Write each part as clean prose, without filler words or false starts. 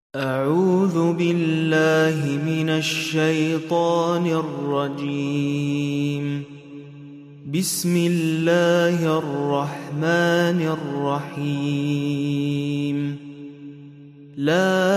أعوذ بالله من الشيطان الرجيم. بسم الله الرحمن الرحيم. لا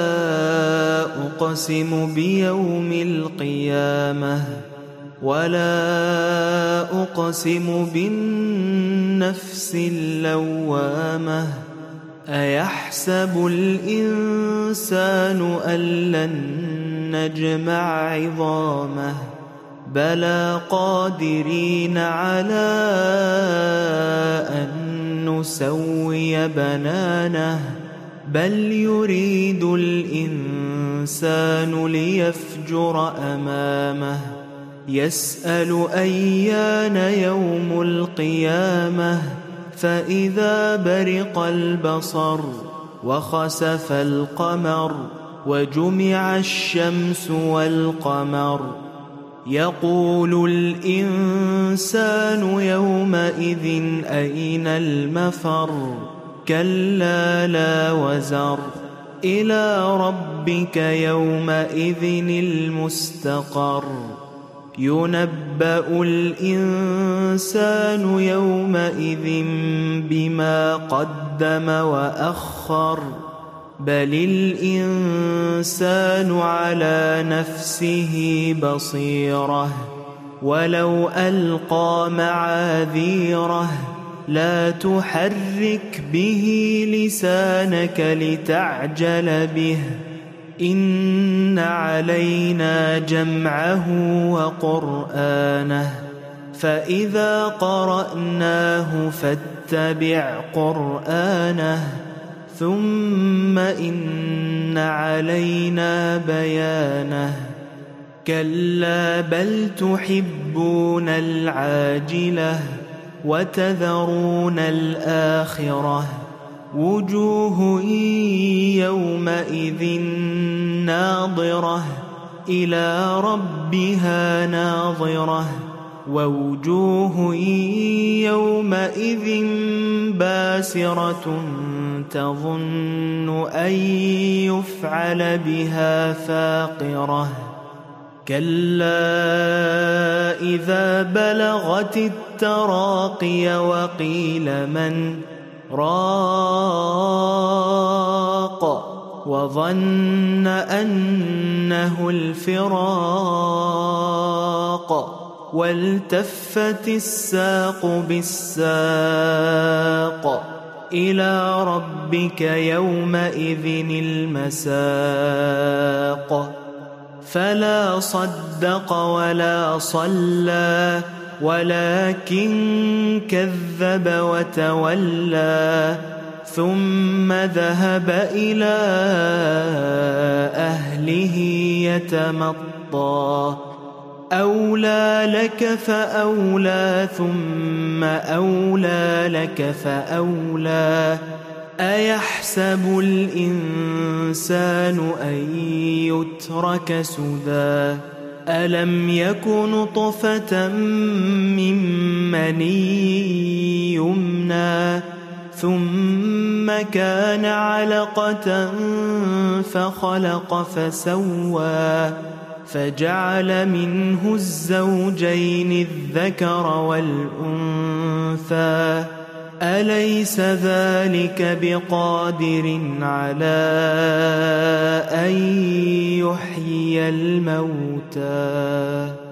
أقسم بيوم القيامة ولا أقسم بالنفس اللوامة. أيحسب الإنسان أن لن نجمع عظامه بلى قادرين على أن نسوي بنانه بل يريد الإنسان ليفجر أمامه يسأل أيان يوم القيامة فإذا برق البصر وخسف القمر وجمع الشمس والقمر يقول الإنسان يومئذ أين المفر كلا لا وزر إلى ربك يومئذ المستقر ينبأ الإنسان يومئذ بما قدم وأخر بل الإنسان على نفسه بصيرة ولو ألقى معاذيره لا تحرك به لسانك لتعجل به إن علينا جمعه وقرآنه فإذا قرأناه فاتبع قرآنه ثم إن علينا بيانه كلا بل تحبون العاجلة وتذرون الآخرة وجوه يومئذ ناظرة إلى ربها ناظرة ووجوه يومئذ باسرة تظن أن يفعل بها فاقرة كلا إذا بلغت التراقي وقيل من راق وظن أنه الفراق والتفت الساق بالساق إلى ربك يومئذ المساق فلا صدق ولا صلى ولكن كذب وتولى ثم ذهب إلى أهله يتمطى أولى لك فأولى ثم أولى لك فأولى أيحسب الإنسان أن يترك سدى ألم يك نطفة من مني يمنى ثم كان علقة فخلق فسوى فجعل منه الزوجين الذكر والأنثى أليس ذلك بقادر على أن يحيي الموتى